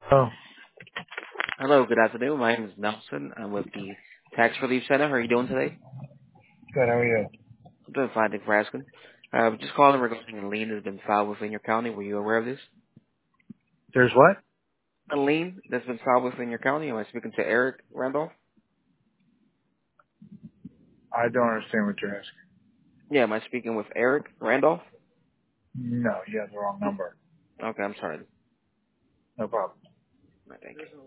Oh, Hello, good afternoon. My name is Nelson. I'm with the Tax Relief Center. How are you doing today? good. How are you? I'm doing fine, thanks for asking. Just calling regarding a lien that's been filed within your county. Were you aware of this? There's what? A lien that's been filed within your county? Am I speaking to Eric Randolph? I don't understand what you're asking. Yeah, am I speaking with Eric Randolph? No, you have the wrong number. Okay, I'm sorry. No problem. Thank you.